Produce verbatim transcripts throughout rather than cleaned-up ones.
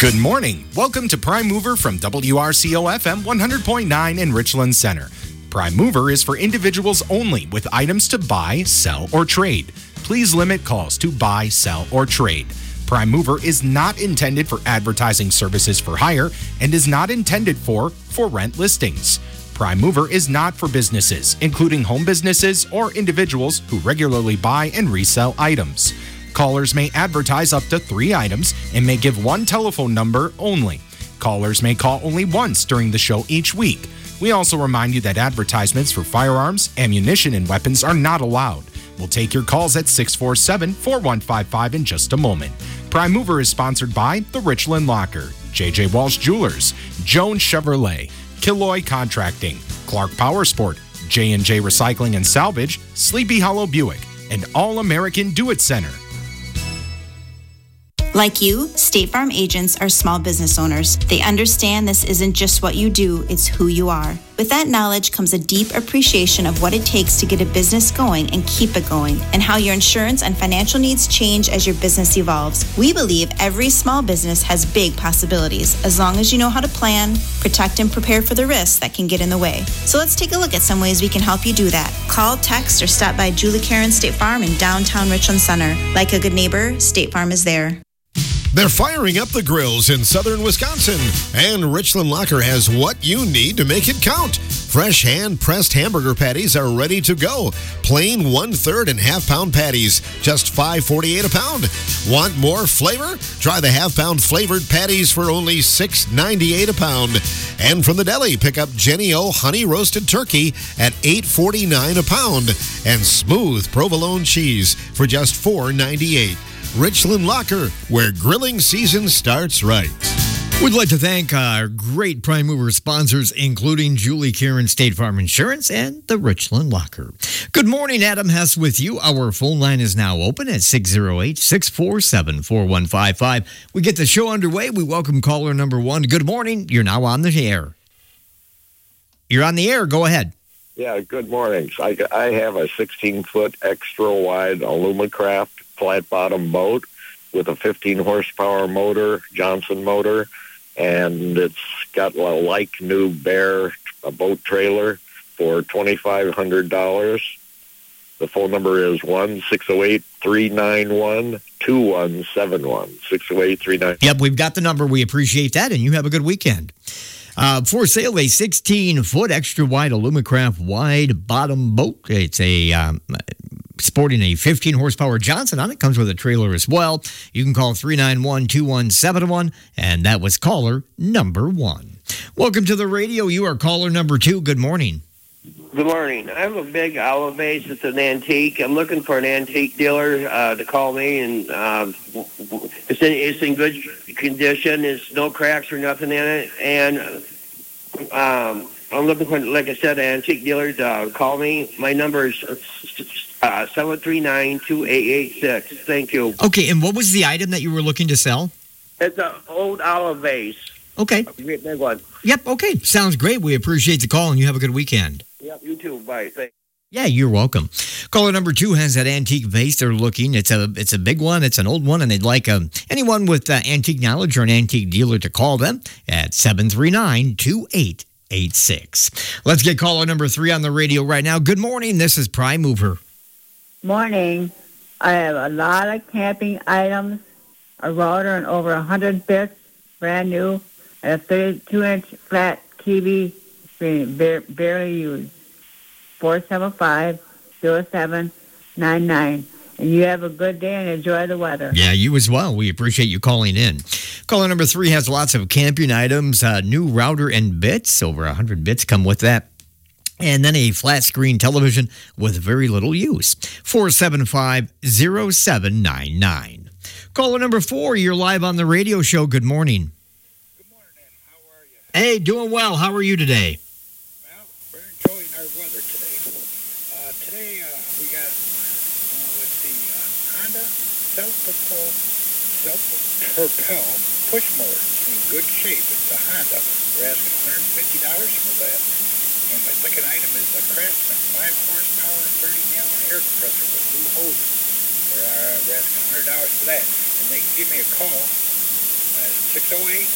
Good morning. Welcome to Prime Mover from W R C O F M one hundred point nine in Richland Center. Prime Mover is for individuals only with items to buy, sell, or trade. Please limit calls to buy, sell, or trade. Prime Mover is not intended for advertising services for hire and is not intended for for rent listings. Prime Mover is not for businesses, including home businesses or individuals who regularly buy and resell items. Callers may advertise up to three items and may give one telephone number only. Callers may call only once during the show each week. We also remind you that advertisements for firearms, ammunition, and weapons are not allowed. We'll take your calls at six four seven, four one five five in just a moment. Prime Mover is sponsored by the Richland Locker, J J Walsh Jewelers, Jones Chevrolet, Killoy Contracting, Clark Power Sport, J and J Recycling and Salvage, Sleepy Hollow Buick, and All American Do-It Center. Like you, State Farm agents are small business owners. They understand this isn't just what you do, it's who you are. With that knowledge comes a deep appreciation of what it takes to get a business going and keep it going, and how your insurance and financial needs change as your business evolves. We believe every small business has big possibilities, as long as you know how to plan, protect, and prepare for the risks that can get in the way. So let's take a look at some ways we can help you do that. Call, text, or stop by Julie Karen State Farm in downtown Richland Center. Like a good neighbor, State Farm is there. They're firing up the grills in southern Wisconsin, and Richland Locker has what you need to make it count. Fresh hand-pressed hamburger patties are ready to go. Plain one-third and half-pound patties, just five forty-eight a pound. Want more flavor? Try the half-pound flavored patties for only six ninety-eight a pound. And from the deli, pick up Jenny O honey roasted turkey at eight forty-nine a pound, and smooth provolone cheese for just four ninety-eight. Richland Locker, where grilling season starts right. We'd like to thank our great Prime Mover sponsors, including Julie Karen State Farm Insurance and the Richland Locker. Good morning, Adam Hess with you. Our phone line is now open at six oh eight, six four seven, four one five five. We get the show underway. We welcome caller number one. Good morning. You're now on the air. You're on the air. Go ahead. Yeah, good morning. I, I have a sixteen-foot extra-wide Alumacraft flat-bottom boat with a fifteen horsepower motor, Johnson motor, and it's got a like new Bear a boat trailer for twenty-five hundred dollars. The phone number is one six oh eight, three nine one, two one seven one. six oh eight, three nine one. Yep, we've got the number. We appreciate that, and you have a good weekend. Uh, for sale, a sixteen-foot extra-wide Alumacraft wide-bottom boat. It's a um, sporting a fifteen horsepower Johnson on it. Comes with a trailer as well. You can call three nine one, two one seven one, and that was caller number one. Welcome to the radio. You are caller number two. Good morning. Good morning. I have a big olive vase. It's an antique. I'm looking for an antique dealer uh, to call me, and uh, it's, in, it's in good condition. There's no cracks or nothing in it, and um, I'm looking for, like I said, an antique dealer to uh, call me. My number is uh, seven three nine, two eight eight six. Thank you. Okay, and what was the item that you were looking to sell? It's an old olive vase. Okay. A big one. Yep, okay. Sounds great. We appreciate the call, and you have a good weekend. Yep, you too. Bye. Thanks. Yeah, you're welcome. Caller number two has that antique vase they're looking. It's a it's a big one. It's an old one, and they'd like um, anyone with uh, antique knowledge or an antique dealer to call them at seven three nine, two eight eight six. Let's get caller number three on the radio right now. Good morning. This is Prime Mover. Morning. I have a lot of camping items, a router and over one hundred bits, brand new, and a thirty-two inch flat T V screen, barely used. four seven five, zero seven nine nine. And you have a good day and enjoy the weather. Yeah, you as well. We appreciate you calling in. Caller number three has lots of camping items, uh, new router and bits. Over one hundred bits come with that. And then a flat screen television with very little use. four seven five, zero seven nine nine. Caller number four, you're live on the radio show. Good morning. Good morning, Ed. How are you? Hey, doing well. How are you today? Well, we're enjoying our weather today. Uh, today uh, we got, uh, let's see, uh, Honda self-propel, self-propel push mower. It's in good shape. It's a Honda. We're asking one hundred fifty dollars for that. And my second item is a Craftsman five horsepower, thirty gallon air compressor with new hoses. We're, uh, we're asking one hundred dollars for that. And they can give me a call at six oh eight,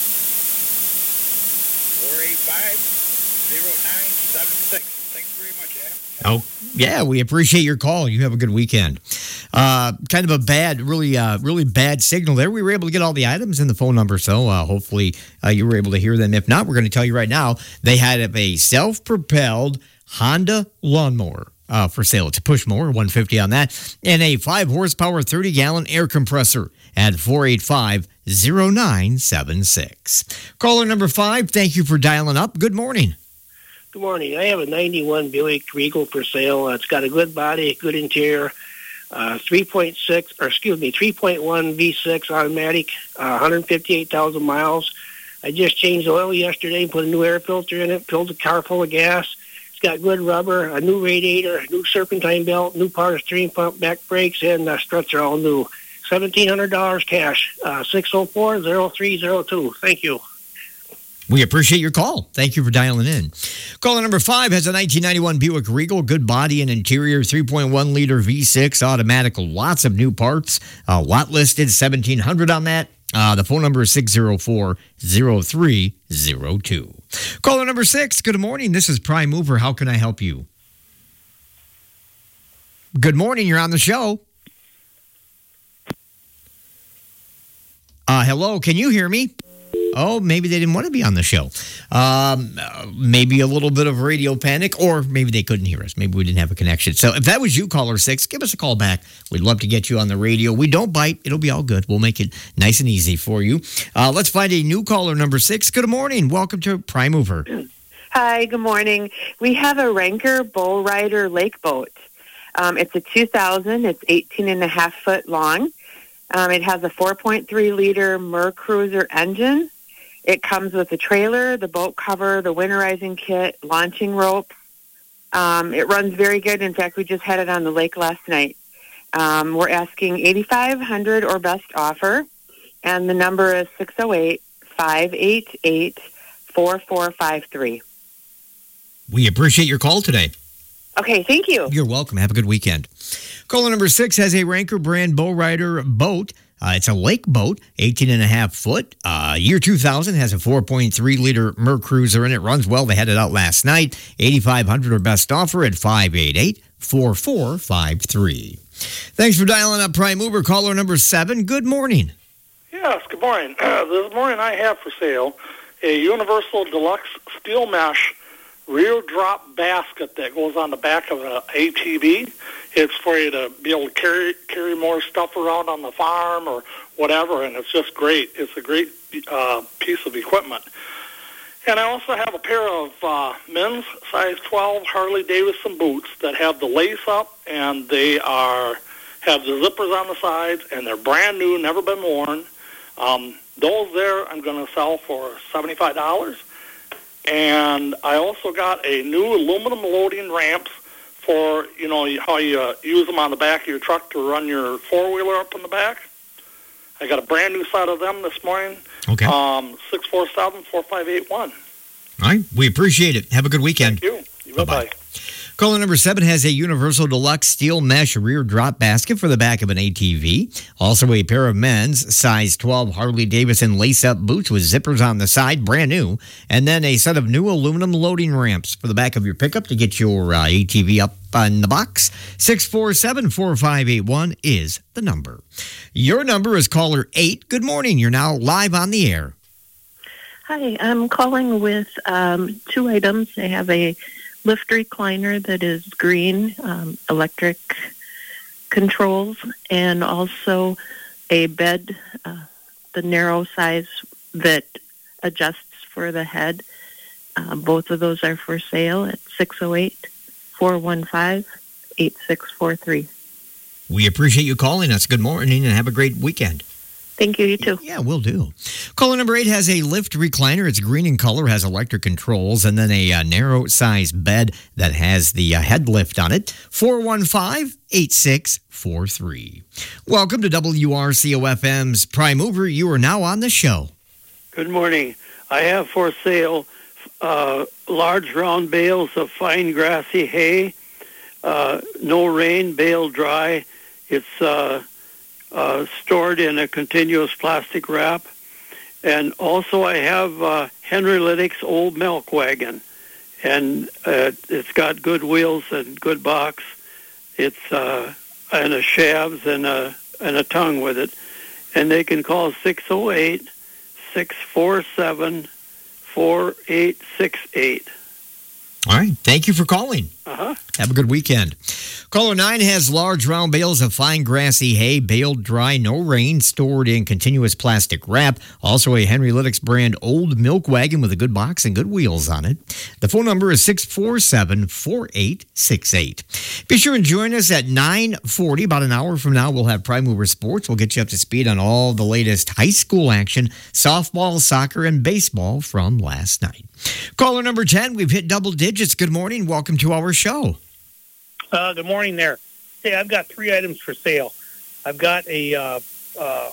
four eight five, oh nine seven six. Thanks very much, Adam. Oh, yeah, we appreciate your call. You have a good weekend. Uh, kind of a bad, really, uh, really bad signal there. We were able to get all the items in the phone number, so uh, hopefully uh, you were able to hear them. If not, we're going to tell you right now, they had a self-propelled Honda lawnmower uh, for sale. It's a push mower, one hundred fifty on that, and a five horsepower, thirty gallon air compressor at four eight five, oh nine seven six. Caller number five, thank you for dialing up. Good morning. Good morning. I have a ninety-one Buick Regal for sale. Uh, it's got a good body, good interior, uh, three point six, or excuse me, three point one V six automatic, uh, one hundred fifty-eight thousand miles. I just changed the oil yesterday, put a new air filter in it, filled the car full of gas. It's got good rubber, a new radiator, new serpentine belt, new power steering pump, back brakes, and uh, struts are all new. seventeen hundred dollars cash, uh, six oh four, oh three oh two. Thank you. We appreciate your call. Thank you for dialing in. Caller number five has a nineteen ninety-one Buick Regal, good body and interior, three point one liter V six automatic, lots of new parts. Uh, lot listed, seventeen hundred on that. Uh, the phone number is six oh four, oh three oh two. Caller number six, good morning. This is Prime Mover. How can I help you? Good morning. You're on the show. Uh, hello. Can you hear me? Oh, maybe they didn't want to be on the show. Um, uh, maybe a little bit of radio panic, or maybe they couldn't hear us. Maybe we didn't have a connection. So if that was you, caller six, give us a call back. We'd love to get you on the radio. We don't bite. It'll be all good. We'll make it nice and easy for you. Uh, let's find a new caller, number six. Good morning. Welcome to Prime Mover. Hi, good morning. We have a Ranker Bull Rider lake boat. Um, it's a two thousand. It's eighteen and a half foot long. Um, it has a four point three liter Mercruiser engine. It comes with a trailer, the boat cover, the winterizing kit, launching rope. Um, it runs very good. In fact, we just had it on the lake last night. Um, we're asking eighty-five hundred dollars or best offer, and the number is six oh eight, five eight eight, four four five three. We appreciate your call today. Okay, thank you. You're welcome. Have a good weekend. Caller number six has a Ranker brand Bull Rider boat. Uh, it's a lake boat, eighteen and a half foot. Uh, year two thousand, has a four point three liter Mercruiser in it. Runs well. They had it out last night. eighty-five hundred dollars or best offer at five eight eight, four four five three. Thanks for dialing up Prime Mover. Caller number seven, good morning. Yes, good morning. Uh, this morning I have for sale a Universal Deluxe Steel Mesh rear drop basket that goes on the back of an A T V. It's for you to be able to carry carry more stuff around on the farm or whatever, and it's just great. It's a great uh, piece of equipment. And I also have a pair of uh, men's size twelve Harley-Davidson boots that have the lace up, and they are have the zippers on the sides, and they're brand new, never been worn. Um, those there I'm going to sell for seventy-five dollars. And I also got a new aluminum loading ramps for, you know, how you uh, use them on the back of your truck to run your four-wheeler up in the back. I got a brand new set of them this morning. Okay. Um, six four seven, four five eight one. All right. We appreciate it. Have a good weekend. Thank you. Bye-bye. Caller number seven has a Universal Deluxe Steel Mesh rear drop basket for the back of an A T V. Also a pair of men's size twelve Harley-Davidson lace-up boots with zippers on the side, brand new. And then a set of new aluminum loading ramps for the back of your pickup to get your uh, A T V up on the box. six four seven, four five eight one is the number. Your number is caller eight. Good morning. You're now live on the air. Hi, I'm calling with um, two items. I have a lift recliner that is green, um, electric controls, and also a bed, uh, the narrow size that adjusts for the head. Uh, both of those are for sale at six oh eight, four one five, eight six four three. We appreciate you calling us. Good morning and have a great weekend. Thank you. You too. Yeah, we'll do. Caller number eight has a lift recliner. It's green in color, has electric controls, and then a uh, narrow size bed that has the uh, head lift on it. four one five, eight six four three. Welcome to W R C O F M's Prime Mover. You are now on the show. Good morning. I have for sale uh, large round bales of fine grassy hay. Uh, no rain, bale dry. It's uh, uh, stored in a continuous plastic wrap. And also I have uh, Henry Lydick's old milk wagon, and uh, it's got good wheels and good box. It's uh, and a shafts and a and a tongue with it, and they can call six oh eight, six four seven, four eight six eight. All right. Thank you for calling. Uh-huh. Have a good weekend. Caller nine has large round bales of fine grassy hay, baled dry, no rain, stored in continuous plastic wrap. Also a Henry Lydick's brand old milk wagon with a good box and good wheels on it. The phone number is six four seven, four eight six eight. Be sure and join us at nine forty. About an hour from now, we'll have Prime Mover Sports. We'll get you up to speed on all the latest high school action, softball, soccer, and baseball from last night. Caller number ten, we've hit double digits. Good morning. Welcome to our show. Uh, good morning there. Hey, I've got three items for sale. I've got a uh, uh,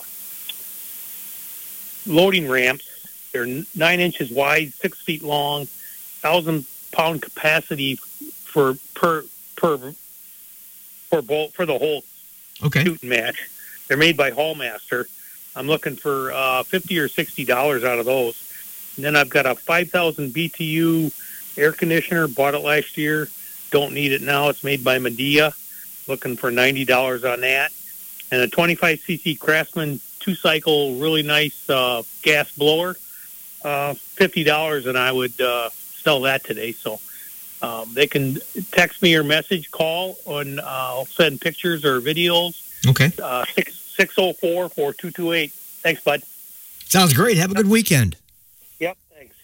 loading ramps. They're nine inches wide, six feet long, thousand pound capacity for per per for bolt for the whole okay. shooting match. They're made by Hallmaster. I'm looking for uh, fifty or sixty dollars out of those. And then I've got a five thousand B T U air conditioner. Bought it last year. Don't need it now. It's made by Medea. Looking for ninety dollars on that. And a twenty-five c c Craftsman two-cycle, really nice uh, gas blower. Uh, fifty dollars, and I would uh, sell that today. So um, they can text me or message, call, and uh, I'll send pictures or videos. Okay. Uh, six oh four, four two two eight. Thanks, bud. Sounds great. Have a good weekend. Yep, thanks.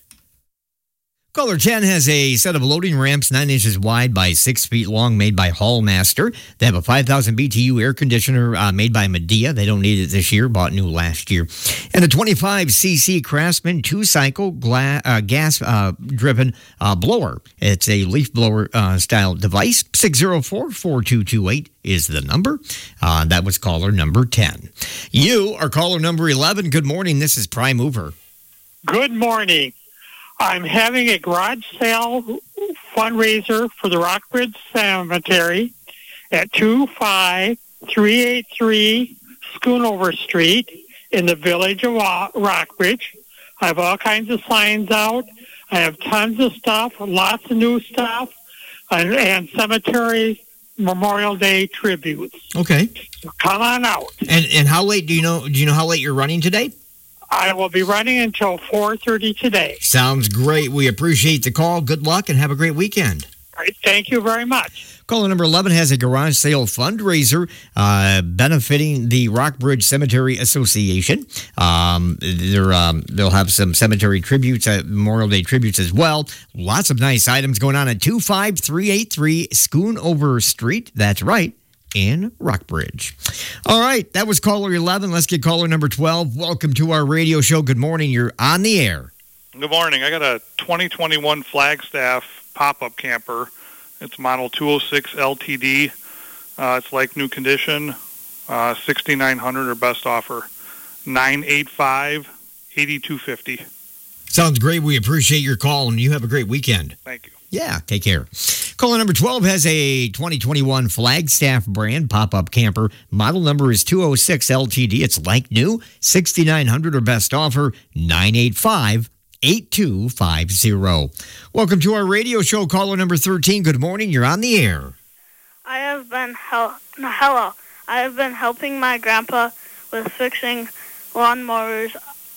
Caller ten has a set of loading ramps nine inches wide by six feet long made by Hallmaster. They have a five thousand B T U air conditioner uh, made by Medea. They don't need it this year, bought new last year. And a twenty-five c c Craftsman two-cycle gla- uh, gas-driven uh, uh, blower. It's a leaf blower uh, style device. six oh four, four two two eight is the number. Uh, that was caller number ten. You are caller number eleven. Good morning. This is Prime Mover. Good morning. I'm having a garage sale fundraiser for the Rockbridge Cemetery at two five three eight three Schoonover Street in the village of Rockbridge. I have all kinds of signs out. I have tons of stuff, lots of new stuff, and, and cemetery Memorial Day tributes. Okay. So come on out. And and how late do you know? Do you know how late you're running today? I will be running until four thirty today. Sounds great. We appreciate the call. Good luck and have a great weekend. All right, thank you very much. Caller number eleven has a garage sale fundraiser uh, benefiting the Rockbridge Cemetery Association. Um, they're, um, they'll have some cemetery tributes, uh, Memorial Day tributes as well. Lots of nice items going on at two five three eight three Schoonover Street. That's right, in Rockbridge. All right, that was caller eleven. Let's get caller number twelve. Welcome to our radio show. Good morning. You're on the air. Good morning. I got a twenty twenty-one Flagstaff pop-up camper. It's model two oh six L T D. Uh, it's like new condition. Uh, sixty-nine hundred or best offer. nine eight five, eight two five zero. Sounds great. We appreciate your call, and you have a great weekend. Thank you. Yeah, take care. Caller number twelve has a twenty twenty-one Flagstaff brand pop-up camper. Model number is two oh six L T D. It's like new. sixty-nine hundred or best offer. nine eight five, eight two five zero. Welcome to our radio show. Caller number thirteen. Good morning. You're on the air. I have been hel- no, hello. I have been helping my grandpa with fixing lawnmowers.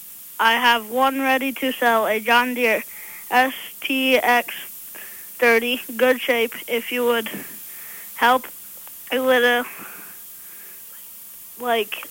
I have one ready to sell, a John Deere S T X thirty, good shape. If you would help a little, like,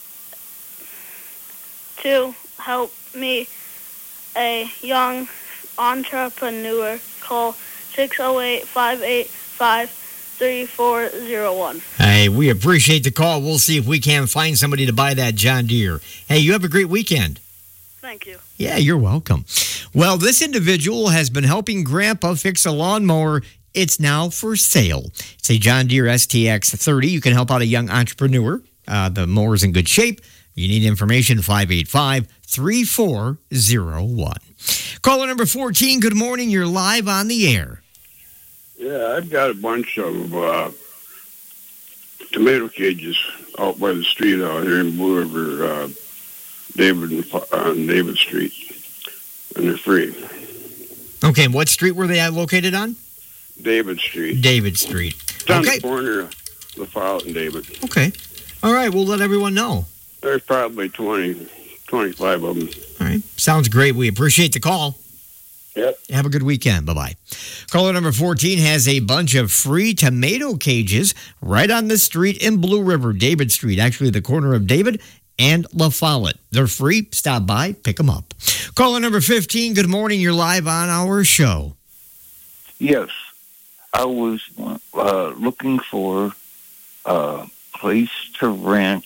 to help me, a young entrepreneur, call six oh eight, five eight five, three four oh one. Hey, we appreciate the call. We'll see if we can find somebody to buy that John Deere. Hey, you have a great weekend. Thank you. Yeah, you're welcome. Well, this individual has been helping Grandpa fix a lawnmower. It's now for sale. It's a John Deere S T X thirty. You can help out a young entrepreneur. Uh, the mower's in good shape. You need information, five eight five, three four oh one. Caller number fourteen, good morning. You're live on the air. Yeah, I've got a bunch of uh, tomato cages out by the street out here in Blue River. Uh, David on David Street, and they're free. Okay, what street were they located on? David Street. David Street. It's on Okay. the corner of LaFollette and David. Okay. All right, we'll let everyone know. There's probably twenty, twenty-five of them. All right, sounds great. We appreciate the call. Yep. Have a good weekend. Bye-bye. Caller number fourteen has a bunch of free tomato cages right on the street in Blue River, David Street, actually the corner of David and La Follette. They're free. Stop by, pick them up. Caller number fifteen, good morning. You're live on our show. Yes. I was uh, looking for a place to rent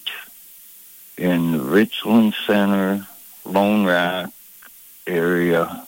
in the Richland Center, Lone Rock area.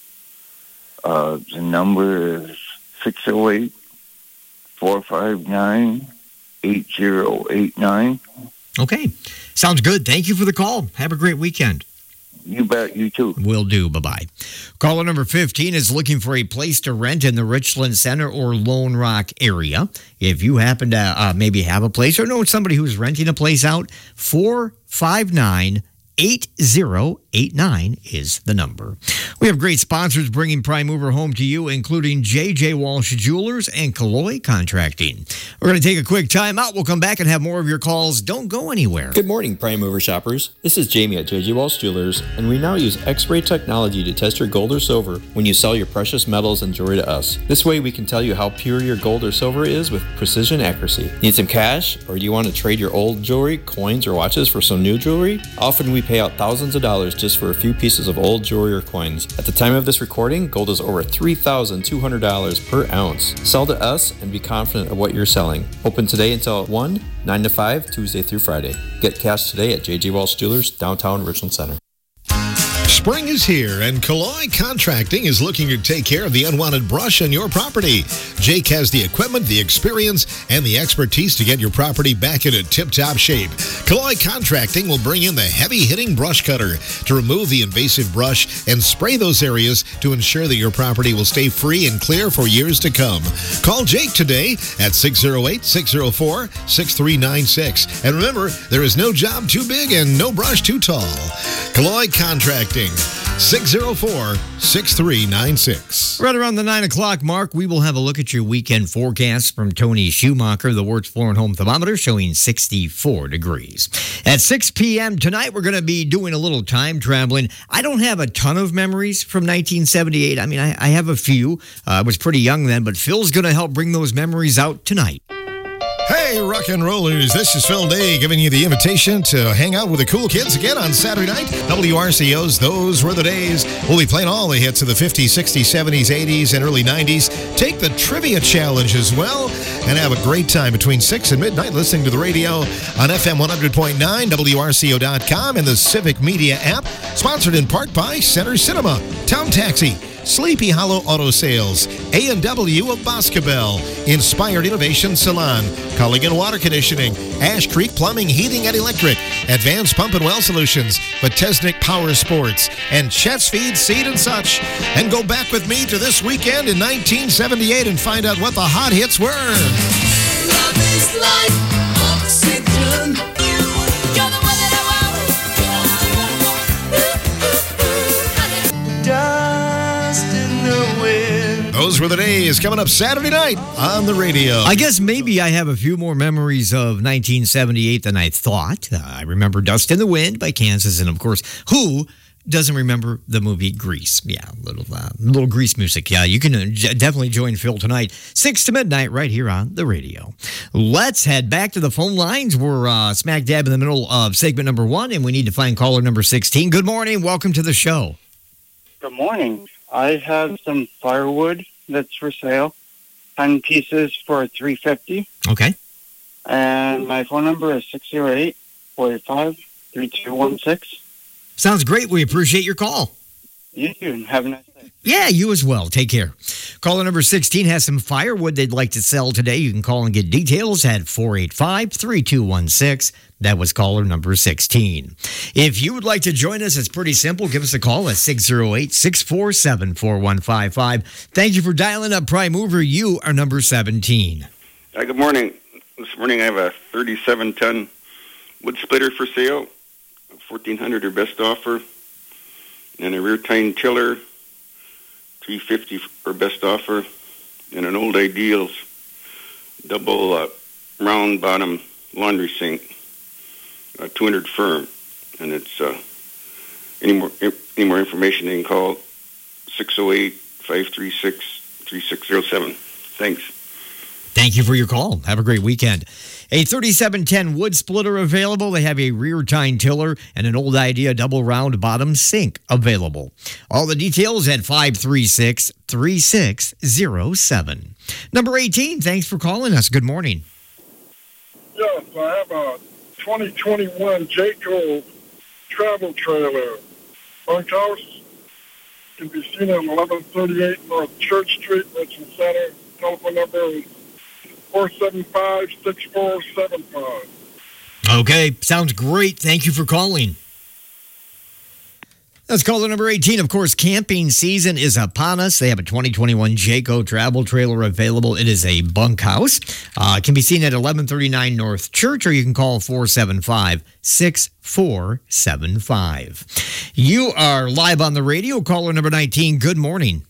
Uh, the number is six oh eight, four five nine, eight oh eight nine. Okay. Sounds good. Thank you for the call. Have a great weekend. You bet. You too. Will do. Bye-bye. Caller number fifteen is looking for a place to rent in the Richland Center or Lone Rock area. If you happen to uh, maybe have a place or know somebody who's renting a place out, four five nine, eight oh eight nine is the number. We have great sponsors bringing Prime Mover home to you, including J J Walsh Jewelers and Calloy Contracting. We're going to take a quick time out. We'll come back and have more of your calls. Don't go anywhere. Good morning, Prime Mover shoppers. This is Jamie at J J Walsh Jewelers, and we now use X-ray technology to test your gold or silver when you sell your precious metals and jewelry to us. This way we can tell you how pure your gold or silver is with precision accuracy. Need some cash, or do you want to trade your old jewelry, coins, or watches for some new jewelry? Often we pay out thousands of dollars just for a few pieces of old jewelry or coins. At the time of this recording, gold is over three thousand two hundred dollars per ounce. Sell to us and be confident of what you're selling. Open today until one, nine to five, Tuesday through Friday. Get cash today at J J Walsh Jewelers, downtown Richland Center. Spring is here, and Calloy Contracting is looking to take care of the unwanted brush on your property. Jake has the equipment, the experience, and the expertise to get your property back into tip-top shape. Calloy Contracting will bring in the heavy-hitting brush cutter to remove the invasive brush and spray those areas to ensure that your property will stay free and clear for years to come. Call Jake today at six oh eight, six oh four, six three nine six. And remember, there is no job too big and no brush too tall. Calloy Contracting. six oh four, six three nine six. Right around the nine o'clock mark, we will have a look at your weekend forecast from Tony Schumacher, the Wertz Floor and Home Thermometer, showing sixty-four degrees. At six p.m. tonight, we're going to be doing a little time traveling. I don't have a ton of memories from nineteen seventy-eight. I mean, I, I have a few. Uh, I was pretty young then, but Phil's going to help bring those memories out tonight. Hey, rock and rollers, this is Phil Day giving you the invitation to hang out with the cool kids again on Saturday night. W R C O's Those Were the Days. We'll be playing all the hits of the fifties, sixties, seventies, eighties, and early nineties. Take the trivia challenge as well and have a great time between six and midnight listening to the radio on F M one hundred point nine, W R C O dot com, and the Civic Media app. Sponsored in part by Center Cinema, Town Taxi, Sleepy Hollow Auto Sales, A and W of Boscobel, Inspired Innovation Salon, Culligan Water Conditioning, Ash Creek Plumbing, Heating and Electric, Advanced Pump and Well Solutions, Botesnik Power Sports, and Chet's Feed, Seed and Such. And go back with me to this weekend in nineteen seventy-eight and find out what the hot hits were. Love is like oxygen. You're the one that I want. Dust in the wind. Those were the days coming up Saturday night on the radio. I guess maybe I have a few more memories of nineteen seventy-eight than I thought. Uh, I remember Dust in the Wind by Kansas, and of course, who doesn't remember the movie Grease? Yeah, little uh, little Grease music. Yeah, you can uh, j- definitely join Phil tonight, six to midnight, right here on the radio. Let's head back to the phone lines. We're uh, smack dab in the middle of segment number one, and we need to find caller number sixteen. Good morning. Welcome to the show. Good morning. I have some firewood that's for sale, ten pieces for three fifty. Okay. And my phone number is six oh eight, four eight five, three two one six. Sounds great. We appreciate your call. You too. Have a nice day. Yeah, you as well. Take care. Caller number sixteen has some firewood they'd like to sell today. You can call and get details at four eight five, three two one six. That was caller number sixteen. If you would like to join us, it's pretty simple. Give us a call at six oh eight, six four seven, four one five five. Thank you for dialing up Prime Mover. You are number seventeen. Hi, good morning. This morning I have a thirty-seven ton wood splitter for sale. fourteen hundred or best offer, and a rear tine tiller, three fifty or best offer, and an Old Ideals double uh, round bottom laundry sink, uh, two hundred firm, and it's uh, any more any more information you can call six oh eight, five three six, three six zero seven. Thanks. Thank you for your call. Have a great weekend. A thirty-seven ten wood splitter available. They have a rear tine tiller and an Old Idea double round bottom sink available. All the details at five three six, three six zero seven. Number eighteen, thanks for calling us. Good morning. Yes, I have a twenty twenty-one Jayco travel trailer. Bunkhouse can be seen on eleven thirty-eight North Church Street, Richmond Center. Telephone number is four seven five, six four seven five. Okay, sounds great. Thank you for calling. That's caller number eighteen. Of course, camping season is upon us. They have a twenty twenty-one Jayco travel trailer available. It is a bunkhouse. Uh, it can be seen at eleven thirty-nine North Church, or you can call four seven five, six four seven five. You are live on the radio. Caller number nineteen, good morning.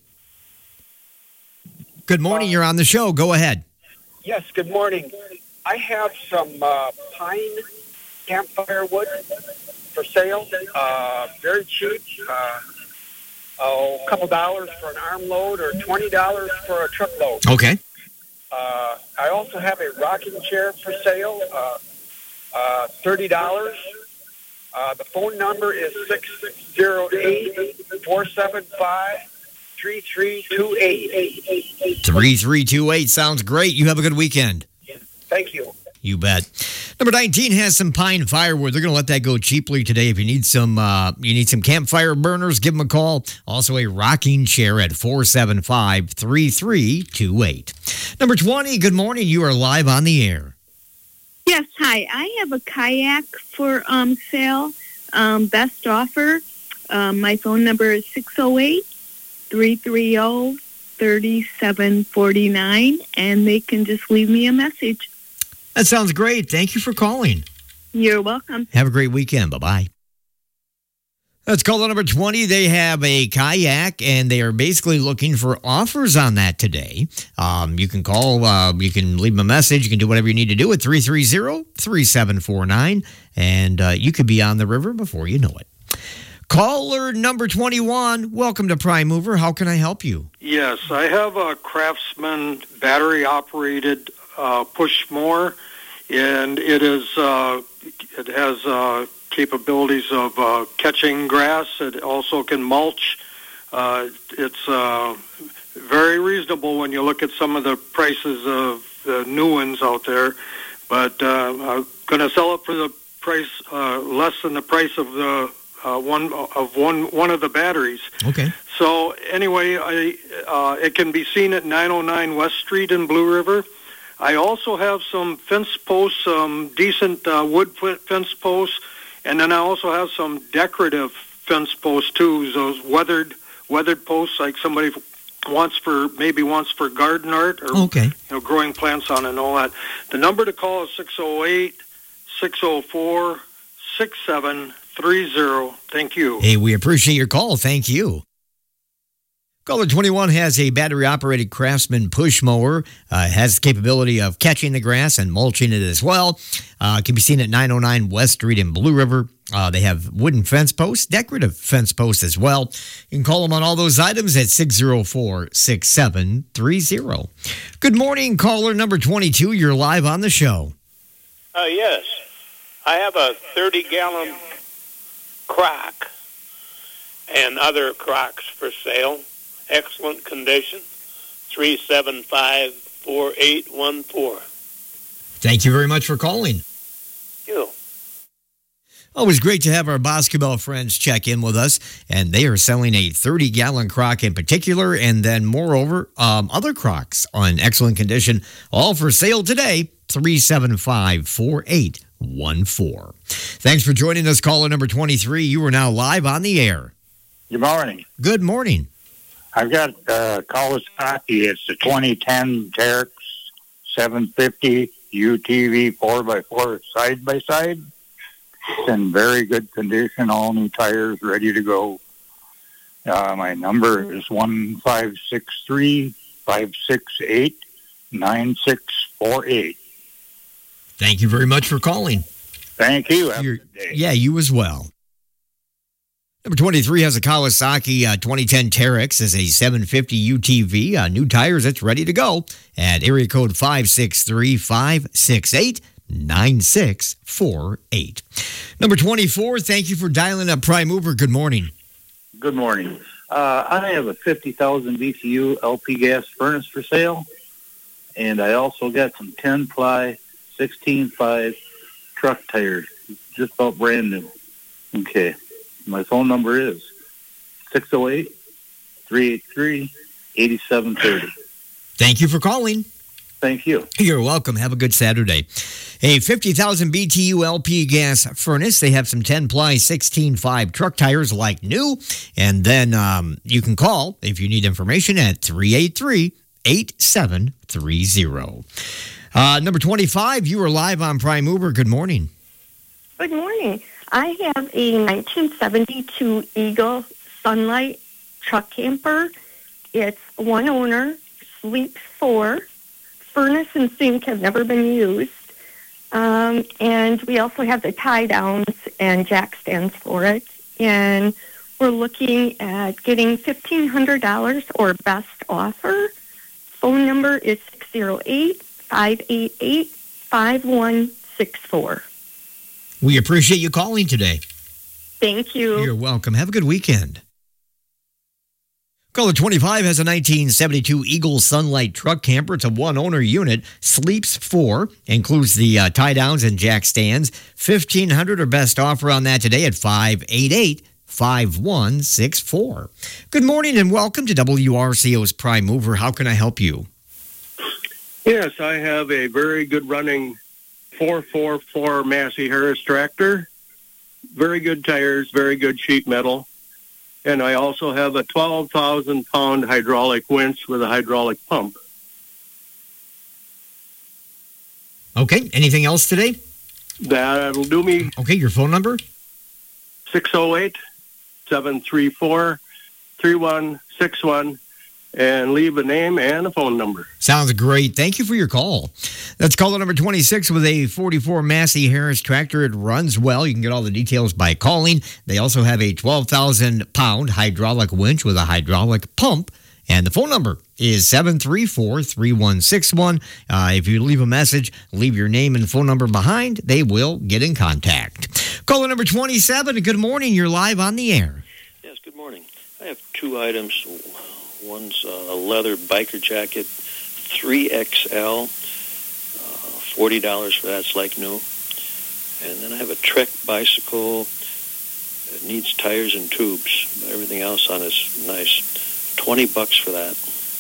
Good morning. You're on the show. Go ahead. Yes, good morning. I have some uh, pine campfire wood for sale, uh, very cheap, uh, oh, a couple dollars for an arm load or twenty dollars for a truckload. Okay. Uh, I also have a rocking chair for sale, uh, uh, thirty dollars. Uh, the phone number is six zero eight, four seven five, three three two eight. three three two eight sounds great. You have a good weekend. Thank you. You bet. Number nineteen has some pine firewood. They're going to let that go cheaply today. If you need some uh, you need some campfire burners, give them a call. Also a rocking chair at four seven five, three three two eight. Number twenty, good morning. You are live on the air. Yes, hi. I have a kayak for um, sale, um, best offer. Um, my phone number is six oh eight, three three zero, three seven four nine, and they can just leave me a message. That sounds great. Thank you for calling. You're welcome. Have a great weekend. Bye-bye. That's caller number twenty. They have a kayak, and they are basically looking for offers on that today. Um, you can call, uh, you can leave them a message, you can do whatever you need to do at three three zero, three seven four nine, and uh, you could be on the river before you know it. Caller number twenty-one, welcome to Prime Mover. How can I help you? Yes, I have a Craftsman battery-operated uh, push mower, and it is uh, it has uh, capabilities of uh, catching grass. It also can mulch. Uh, it's uh, very reasonable when you look at some of the prices of the new ones out there. But uh, I'm going to sell it for the price uh, less than the price of the uh, one of one one of the batteries. Okay. So anyway, I uh, it can be seen at nine oh nine West Street in Blue River. I also have some fence posts, some decent uh, wood fence posts, and then I also have some decorative fence posts too. Those weathered weathered posts, like somebody wants for maybe wants for garden art or okay. you know growing plants on and all that. The number to call is six oh eight, six oh four, six seven three zero. Thank you. Hey, we appreciate your call. Thank you. Caller twenty-one has a battery-operated Craftsman push mower. Uh, has the capability of catching the grass and mulching it as well. Uh, can be seen at nine oh nine West Street in Blue River. Uh, they have wooden fence posts, decorative fence posts as well. You can call them on all those items at six oh four, six seven three zero. Good morning, caller number twenty-two. You're live on the show. Uh, yes. I have a thirty-gallon crock and other crocks for sale. Excellent condition. three seven five, four eight one four. Thank you very much for calling. You. Always great to have our Boscobel friends check in with us, and they are selling a thirty-gallon crock in particular, and then moreover, um, other crocks on excellent condition, all for sale today, three seven five, four eight one four. Thanks for joining us, caller number twenty-three. You are now live on the air. Good morning. Good morning. I've got uh, Kawasaki. It's the twenty ten Terex seven fifty U T V four by four side-by-side. in very good condition, all new tires ready to go. Uh, my number is one five six three, five six eight, nine six four eight. Thank you very much for calling. Thank you. Have a good day. Yeah, you as well. Number twenty-three has a Kawasaki uh, twenty ten Terex as a seven fifty U T V. Uh, new tires, it's ready to go at area code five six three, five six eight, nine six four eight. Number twenty-four, thank you for dialing up Prime Mover. Good morning. Good morning. Uh, I have a fifty thousand B T U L P gas furnace for sale, and I also got some ten-ply sixteen five truck tires, just about brand new. Okay. My phone number is six oh eight, three eight three, eight seven three oh. Thank you for calling. Thank you. You're welcome. Have a good Saturday. A fifty thousand B T U L P gas furnace. They have some ten-ply sixteen five truck tires like new. And then um, you can call if you need information at three eight three, eight seven three oh. Uh, number twenty-five, you are live on Prime Mover. Good morning. Good morning. I have a nineteen seventy-two Eagle Sunlight truck camper. It's one owner, sleeps four. Furnace and sink have never been used. Um, and we also have the tie downs and jack stands for it. And we're looking at getting fifteen hundred dollars or best offer. Phone number is six oh eight, five eight eight, five one six four. We appreciate you calling today. Thank you. You're welcome. Have a good weekend. Caller twenty-five has a nineteen seventy-two Eagle Sunlight truck camper. It's a one-owner unit. Sleeps four. Includes the uh, tie-downs and jack stands. fifteen hundred dollars or best offer on that today at five eight eight, five one six four. Good morning and welcome to W R C O's Prime Mover. How can I help you? Yes, I have a very good running four four four Massey Harris tractor. Very good tires, very good sheet metal. And I also have a twelve thousand pound hydraulic winch with a hydraulic pump. Okay, anything else today? That'll do me. Okay, your phone number? six oh eight, seven three four, three one six one. And leave a name and a phone number. Sounds great. Thank you for your call. That's caller number twenty-six with a forty-four Massey Harris tractor. It runs well. You can get all the details by calling. They also have a twelve thousand pound hydraulic winch with a hydraulic pump. And the phone number is seven three four, three one six one. Uh, if you leave a message, leave your name and phone number behind, they will get in contact. Caller number twenty-seven, good morning. You're live on the air. Yes, good morning. I have two items. One's a leather biker jacket, three X L, uh, forty dollars for that. It's like new. And then I have a Trek bicycle. It needs tires and tubes, but everything else on it's nice. twenty bucks for that.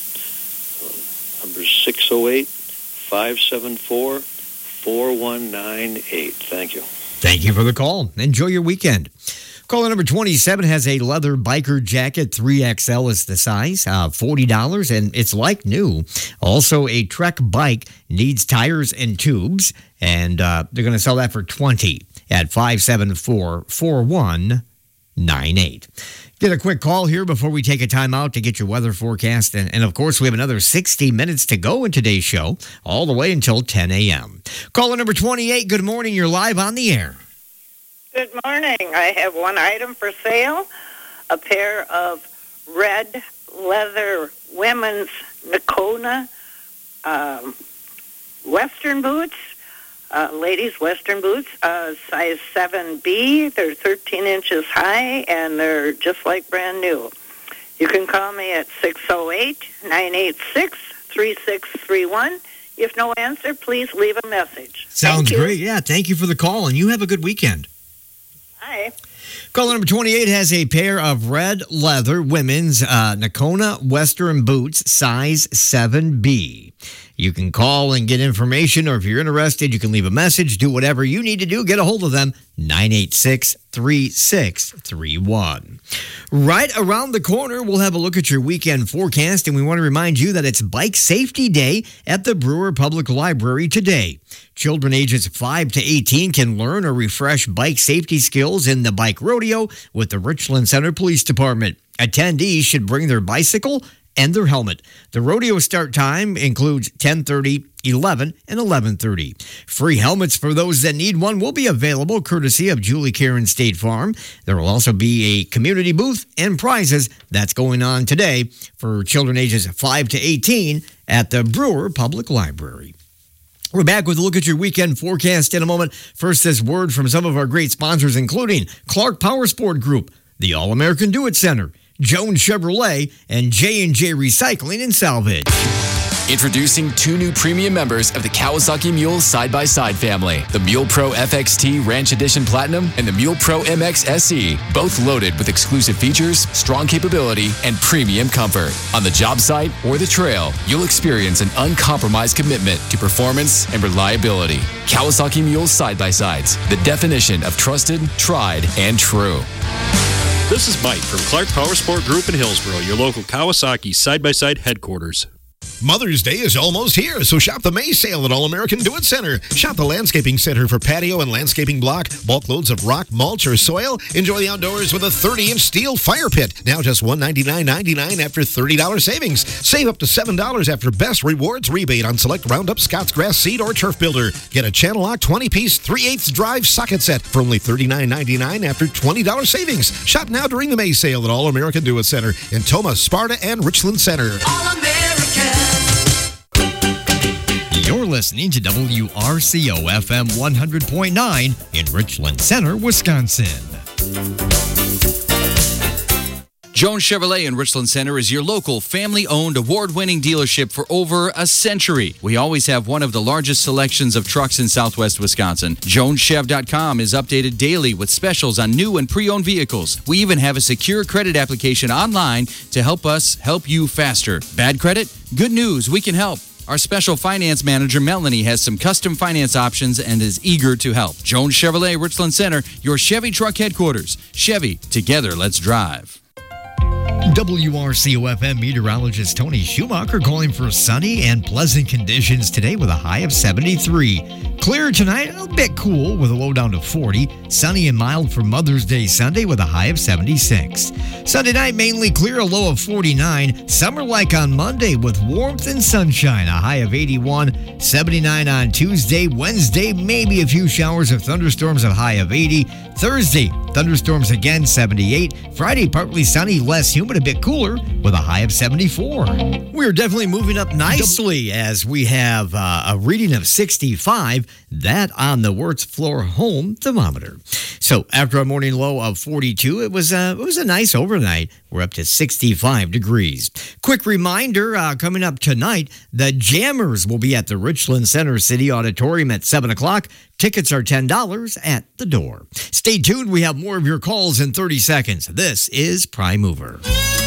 Uh, number six oh eight, five seven four, four one nine eight. Thank you. Thank you for the call. Enjoy your weekend. Caller number twenty-seven has a leather biker jacket. three X L is the size, uh, forty dollars, and it's like new. Also, a Trek bike needs tires and tubes, and uh, they're going to sell that for twenty dollars at five seven four, four one nine eight. Get a quick call here before we take a time out to get your weather forecast. And, and of course, we have another sixty minutes to go in today's show, all the way until ten a.m. Caller number twenty-eight, good morning. You're live on the air. Good morning. I have one item for sale, a pair of red leather women's Nakona um, Western boots, uh, ladies' Western boots, uh, size seven B. They're thirteen inches high, and they're just like brand new. You can call me at six oh eight, nine eight six, three six three one. If no answer, please leave a message. Sounds great. Yeah, thank you for the call, and you have a good weekend. Hi. Caller number twenty-eight has a pair of red leather women's uh, Nakona Western boots, size seven B. You can call and get information, or if you're interested, you can leave a message, do whatever you need to do. Get a hold of them, nine eight six, three six three one. Right around the corner, we'll have a look at your weekend forecast, and we want to remind you that it's Bike Safety Day at the Brewer Public Library today. Children ages five to eighteen can learn or refresh bike safety skills in the bike rodeo with the Richland Center Police Department. Attendees should bring their bicycle and their helmet. The rodeo start time includes ten thirty, eleven, and eleven thirty. Free helmets for those that need one will be available courtesy of Julie Karen State Farm. There will also be a community booth and prizes that's going on today for children ages five to eighteen at the Brewer Public Library. We're back with a look at your weekend forecast in a moment. First, this word from some of our great sponsors, including Clark Power Sport Group, the All-American Do-It Center, Jones Chevrolet, and J and J Recycling and Salvage. Introducing two new premium members of the Kawasaki Mule side-by-side family, the Mule Pro F X T Ranch Edition Platinum and the Mule Pro M X S E, both loaded with exclusive features, strong capability, and premium comfort. On the job site or the trail, you'll experience an uncompromised commitment to performance and reliability. Kawasaki Mule side-by-sides, the definition of trusted, tried, and true. This is Mike from Clark Power Sport Group in Hillsboro, your local Kawasaki side-by-side headquarters. Mother's Day is almost here, so shop the May sale at All-American Do-It Center. Shop the Landscaping Center for patio and landscaping block, bulk loads of rock, mulch, or soil. Enjoy the outdoors with a thirty-inch steel fire pit. Now just one hundred ninety-nine dollars and ninety-nine cents after thirty dollars savings. Save up to seven dollars after Best Rewards rebate on select Roundup, Scott's Grass Seed, or Turf Builder. Get a Channel Lock twenty-piece three eighths drive socket set for only thirty-nine ninety-nine after twenty dollars savings. Shop now during the May sale at All-American Do-It Center in Toma, Sparta, and Richland Center. You're listening to W R C O F M one hundred point nine in Richland Center, Wisconsin. Jones Chevrolet in Richland Center is your local family-owned, award-winning dealership for over a century. We always have one of the largest selections of trucks in southwest Wisconsin. Jones Chev dot com is updated daily with specials on new and pre-owned vehicles. We even have a secure credit application online to help us help you faster. Bad credit? Good news, we can help. Our special finance manager, Melanie, has some custom finance options and is eager to help. Jones Chevrolet, Richland Center, your Chevy truck headquarters. Chevy, together, let's drive. W R C O F M meteorologist Tony Schumacher calling for sunny and pleasant conditions today with a high of seventy-three. Clear tonight, a bit cool with a low down to forty. Sunny and mild for Mother's Day Sunday with a high of seventy-six. Sunday night, mainly clear, a low of forty-nine. Summer-like on Monday with warmth and sunshine, a high of eighty-one. seventy-nine on Tuesday. Wednesday, maybe a few showers or thunderstorms, a high of eighty. Thursday, thunderstorms again, seventy-eight. Friday, partly sunny, less humid, a bit cooler with a high of seventy-four. We're definitely moving up nicely as we have uh, a reading of sixty-five. That on the Wirtz Floor Home thermometer. So after a morning low of forty-two, it was a, it was a nice overnight. We're up to sixty-five degrees. Quick reminder, uh, coming up tonight, the Jammers will be at the Richland Center City Auditorium at seven o'clock. Tickets are ten dollars at the door. Stay tuned. We have more of your calls in thirty seconds. This is Prime Mover.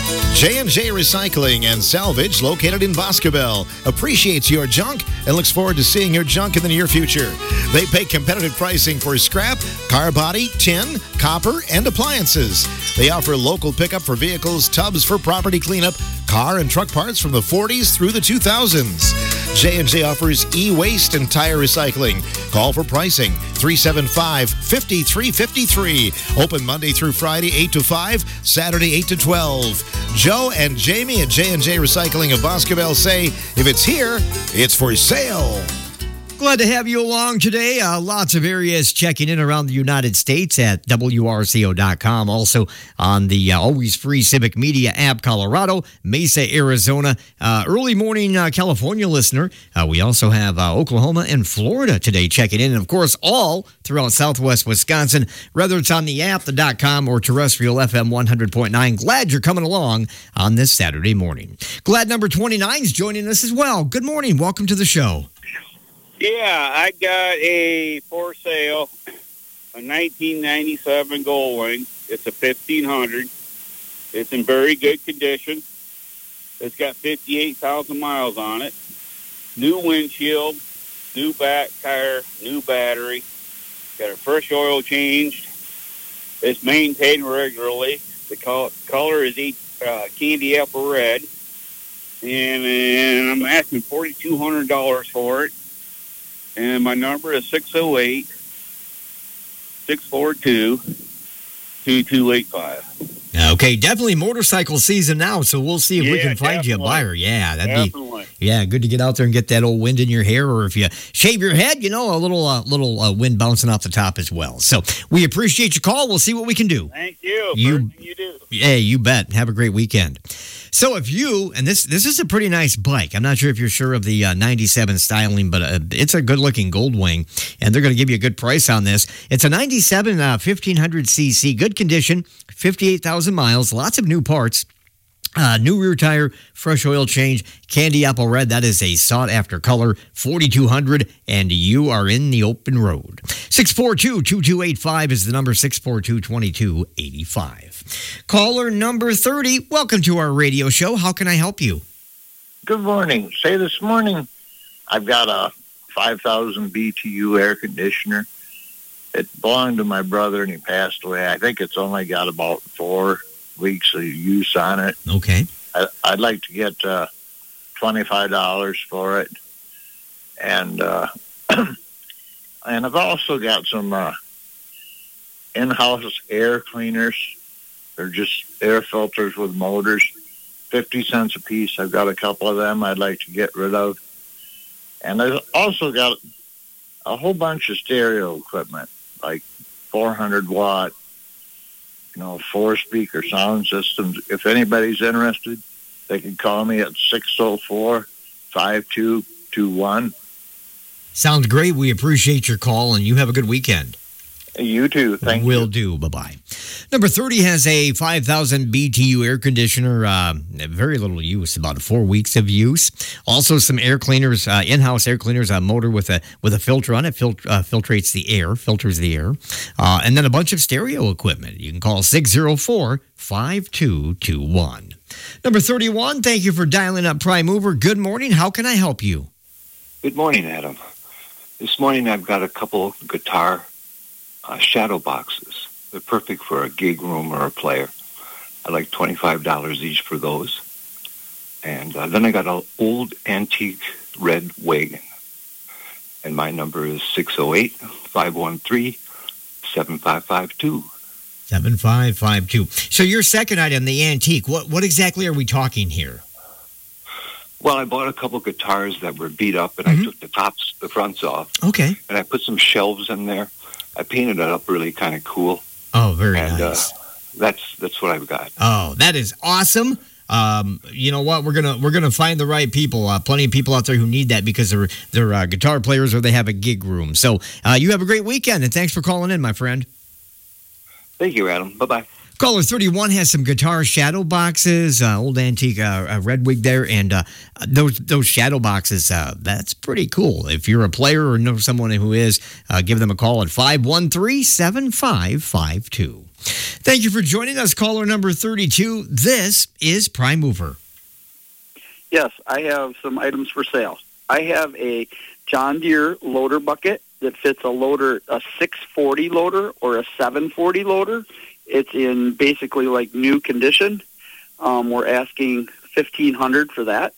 J and J Recycling and Salvage, located in Boscobel, appreciates your junk and looks forward to seeing your junk in the near future. They pay competitive pricing for scrap, car body, tin, copper, and appliances. They offer local pickup for vehicles, tubs for property cleanup, car and truck parts from the forties through the two thousands. J and J offers e-waste and tire recycling. Call for pricing, three seven five, five three five three. Open Monday through Friday, eight to five, Saturday, eight to twelve. Joe and Jamie at J and J Recycling of Boscobel say, if it's here, it's for sale. Glad to have you along today. Uh, lots of areas checking in around the United States at W R C O dot com. Also on the uh, always free Civic Media app, Colorado, Mesa, Arizona. Uh, early morning uh, California listener. Uh, we also have uh, Oklahoma and Florida today checking in. And, of course, all throughout southwest Wisconsin, whether it's on the app, the .com, or terrestrial F M one hundred point nine. Glad you're coming along on this Saturday morning. Glad number twenty-nine is joining us as well. Good morning. Welcome to the show. Yeah, I got a for sale, a nineteen ninety-seven Goldwing. It's a fifteen hundred. It's in very good condition. It's got fifty-eight thousand miles on it. new windshield, new back tire, new battery. Got a fresh oil changed. It's maintained regularly. The col- color is each, uh, candy apple red. And, and I'm asking four thousand two hundred dollars for it. And my number is six oh eight, six four two, two two eight five. Okay, definitely motorcycle season now, so we'll see if we Yeah, can find you a definitely. buyer. Yeah, that'd Definitely. be yeah, good to get out there and get that old wind in your hair, or if you shave your head, you know, a little uh, little uh, wind bouncing off the top as well. So we appreciate your call. We'll see what we can do. Thank you. for You- everything you do. Yeah, you bet. Have a great weekend. So if you, and this this is a pretty nice bike. I'm not sure if you're sure of the uh, ninety-seven styling, but uh, it's a good looking Goldwing, and they're going to give you a good price on this. It's a ninety-seven uh, fifteen hundred c c, good condition, fifty-eight thousand miles, lots of new parts. Uh, new rear tire, fresh oil change, candy apple red. That is a sought-after color, forty-two hundred, and you are in the open road. six four two, two two eight five is the number, six four two, two two eight five. Caller number thirty, welcome to our radio show. How can I help you? Good morning. Say this morning, I've got a five thousand B T U air conditioner. It belonged to my brother, and he passed away. I think it's only got about four weeks of use on it. Okay. I, I'd like to get uh, twenty-five dollars for it. And uh, and I've also got some uh, in-house air cleaners. They're just air filters with motors, fifty cents a piece. I've got a couple of them I'd like to get rid of. And I've also got a whole bunch of stereo equipment, like four hundred watt, you know, four speaker sound systems. If anybody's interested, they can call me at six oh four, five two two one. Sounds great. We appreciate your call, and you have a good weekend. You too. Thank Will you. do. Bye-bye. Number thirty has a five thousand B T U air conditioner. Uh, very little use, about four weeks of use. Also some air cleaners, uh, in-house air cleaners, a motor with a with a filter on it, fil- uh, filtrates the air, filters the air. Uh, and then a bunch of stereo equipment. You can call six oh four, five two two one. Number thirty-one, thank you for dialing up Prime Mover. Good morning. How can I help you? Good morning, Adam. This morning I've got a couple guitar uh, shadow boxes. They're perfect for a gig room or a player. I like twenty-five dollars each for those. And uh, then I got an old antique red wagon. And my number is six oh eight, five one three, seven five five two. seven five five two. So your second item, the antique, what what exactly are we talking here? Well, I bought a couple guitars that were beat up, and Mm-hmm. I took the tops, the fronts off. Okay. And I put some shelves in there. I painted it up really kind of cool. Oh, very and, nice. Uh, that's that's what I've got. Oh, that is awesome. Um, you know what? We're gonna we're gonna find the right people. Uh, plenty of people out there who need that because they're they're uh, guitar players or they have a gig room. So uh, you have a great weekend, and thanks for calling in, my friend. Thank you, Adam. Bye bye. Caller thirty-one has some guitar shadow boxes, uh, old antique uh, uh, red wig there, and uh, those those shadow boxes. Uh, that's pretty cool. If you're a player or know someone who is, uh, give them a call at five one three, seven five five two. Thank you for joining us, caller number thirty-two. This is Prime Mover. Yes, I have some items for sale. I have a John Deere loader bucket that fits a loader, a six forty loader or a seven forty loader. It's in basically like new condition. Um, we're asking fifteen hundred dollars for that.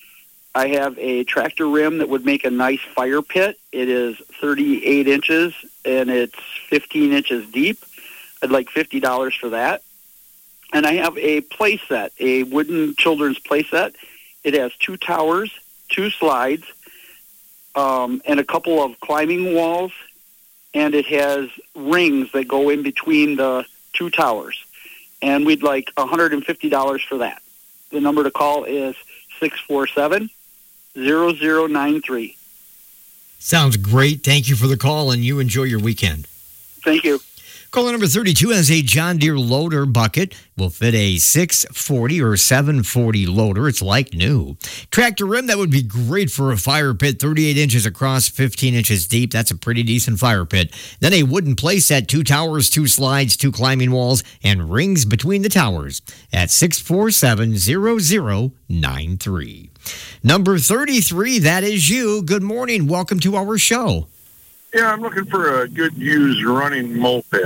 I have a tractor rim that would make a nice fire pit. It is thirty-eight inches and it's fifteen inches deep. I'd like fifty dollars for that. And I have a play set, a wooden children's play set. It has two towers, two slides, um, and a couple of climbing walls, and it has rings that go in between the two towers. And we'd like one hundred fifty dollars for that. The number to call is six four seven, zero zero nine three. Sounds great. Thank you for the call, and you enjoy your weekend. Thank you. Caller number thirty-two has a John Deere loader bucket. Will fit a six forty or seven forty loader. It's like new. Tractor rim, that would be great for a fire pit. thirty-eight inches across, fifteen inches deep. That's a pretty decent fire pit. Then a wooden place set, two towers, two slides, two climbing walls, and rings between the towers at six four seven, zero zero nine three. Number thirty-three, that is you. Good morning. Welcome to our show. Yeah, I'm looking for a good used running moped.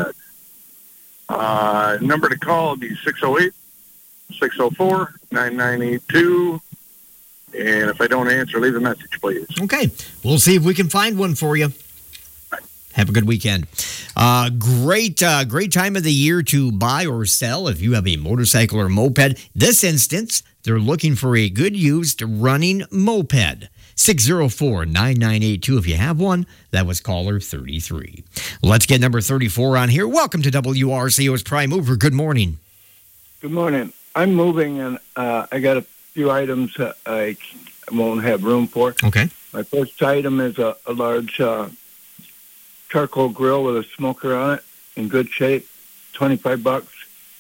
Uh, number to call would be six oh eight, six oh four, nine nine eight two. And if I don't answer, leave a message, please. Okay. We'll see if we can find one for you. Have a good weekend. Uh, great, uh, great time of the year to buy or sell if you have a motorcycle or moped. This instance, they're looking for a good used running moped. six oh four, nine nine eight two if you have one. That was caller thirty-three. Let's get number thirty-four on here. Welcome to W R C O's Prime Mover. Good morning. Good morning. I'm moving, and uh, I got a few items that I won't have room for. Okay. My first item is a, a large uh, charcoal grill with a smoker on it in good shape, twenty-five bucks.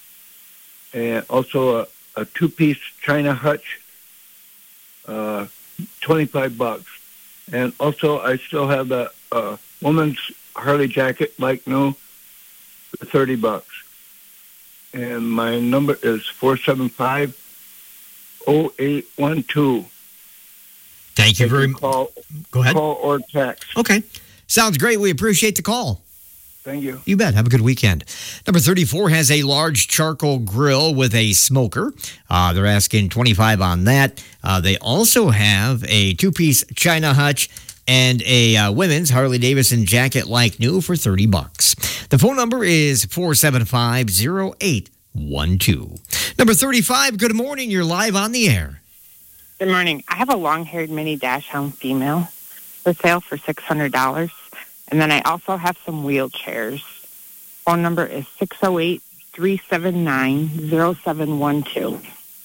And also a, a two-piece China hutch, uh, twenty-five bucks. And also I still have the uh, woman's Harley jacket, like new, for thirty bucks. And my number is four seven five, oh eight one two. Thank you very much. Call, Go ahead. Call or text. Okay. Sounds great. We appreciate the call. Thank you. You bet. Have a good weekend. Number thirty-four has a large charcoal grill with a smoker. Uh, they're asking twenty-five on that. Uh, they also have a two-piece China hutch and a uh, women's Harley Davidson jacket like new for thirty bucks. The phone number is four seven five, oh eight one two. Number thirty-five, good morning. You're live on the air. Good morning. I have a long-haired mini dash hound female for sale for six hundred dollars. And then I also have some wheelchairs. Phone number is six oh eight, three seven nine, oh seven one two.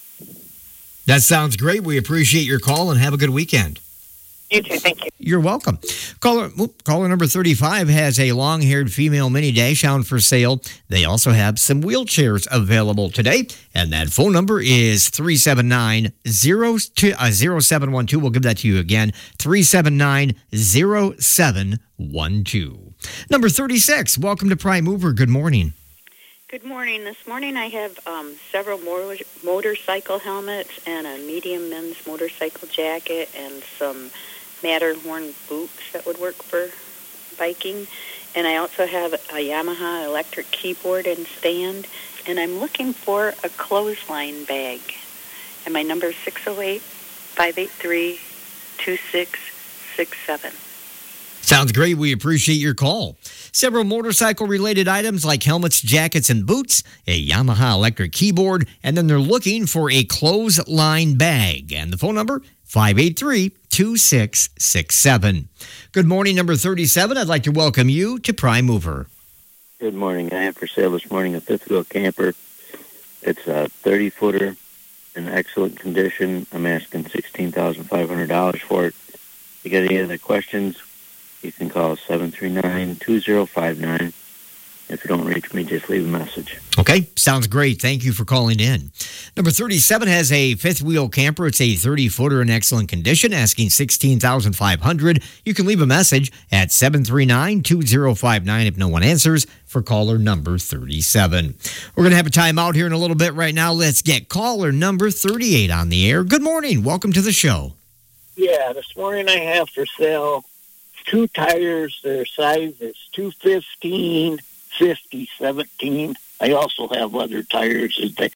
That sounds great. We appreciate your call and have a good weekend. You too. Thank you. You're welcome. Caller, caller number thirty-five has a long-haired female mini dash hound for sale. They also have some wheelchairs available today, and that phone number is three seven nine, oh seven one two. We'll give that to you again, three seven nine, oh seven one two. Number thirty-six, welcome to Prime Mover. Good morning. Good morning. This morning I have um, several more motorcycle helmets and a medium men's motorcycle jacket and some Matterhorn boots that would work for biking. And I also have a Yamaha electric keyboard and stand. And I'm looking for a clothesline bag. And my number is six oh eight, five eight three, two six six seven. Sounds great. We appreciate your call. Several motorcycle-related items like helmets, jackets, and boots, a Yamaha electric keyboard, and then they're looking for a clothesline bag. And the phone number, five eight three, two six six seven. Good morning, number thirty-seven. I'd like to welcome you to Prime Mover. Good morning. I have for sale this morning a fifth wheel camper. It's a thirty-footer in excellent condition. I'm asking sixteen thousand five hundred dollars for it. If you got any other questions, you can call seven three nine, two oh five nine. If you don't reach me, just leave a message. Okay, sounds great. Thank you for calling in. Number thirty-seven has a fifth wheel camper. It's a thirty-footer in excellent condition, asking sixteen thousand five hundred dollars. You can leave a message at seven three nine, two oh five nine if no one answers for caller number thirty-seven. We're going to have a timeout here in a little bit right now. Let's get caller number thirty-eight on the air. Good morning. Welcome to the show. Yeah, this morning I have for sale two tires. Their size is two fifteen, fifty, seventeen. I also have leather tires. They